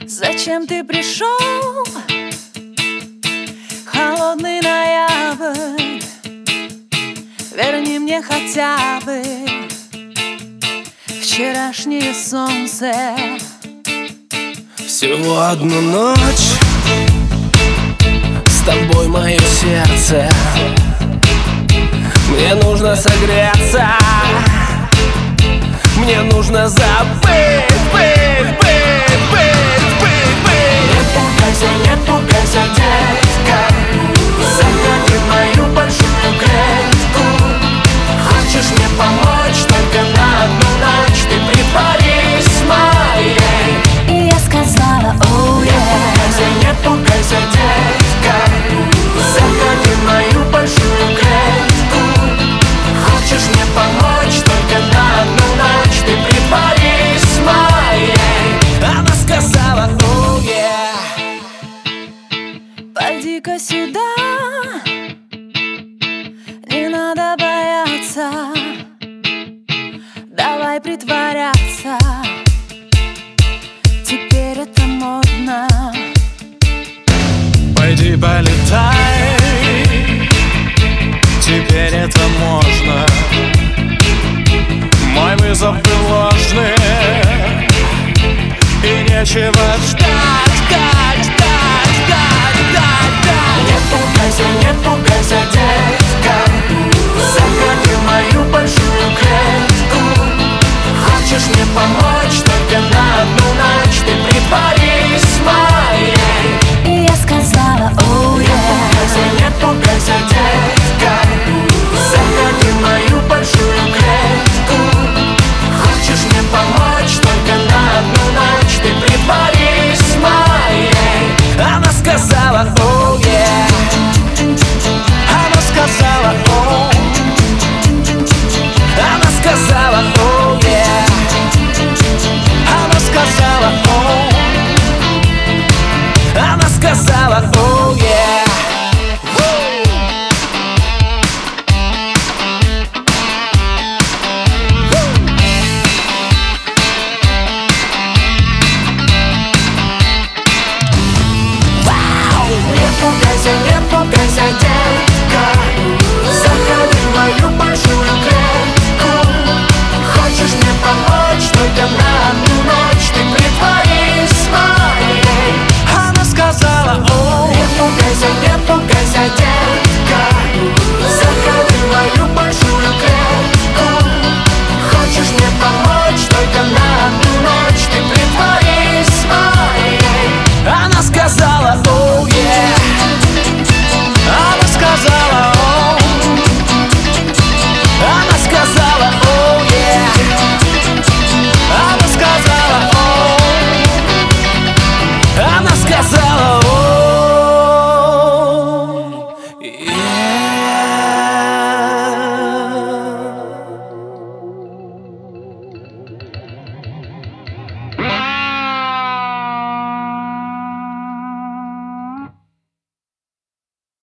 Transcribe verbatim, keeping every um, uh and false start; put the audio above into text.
Зачем ты пришел? Холодный ноябрь, верни мне хотя бы вчерашнее солнце. Всего одну ночь с тобой, мое сердце. Мне нужно согреться, мне нужно забыть, быть, быть, быть, быть, быть. Не пугайся, не пугайся, детка, заходи в мою большую клетку. Хочешь мне помочь только на одну ночь, ты притворись моей. И я сказала, оу, Не пугайся, не пугайся, детка, заходи в мою большую клетку. Хочешь мне помочь только на одну ночь, ты притворись моей. Она сказала, оу, yeah. пойди-ка сюда, не надо бояться, давай притворяться, теперь это модно. Пойди полетай, теперь это можно. Мой вызов был ложный, и нечего ждать, ждать, ждать, ждать, ждать, ждать. Не пугайся, не пугайся, детка, заходи в мою большую клетку. Хочешь мне помочь?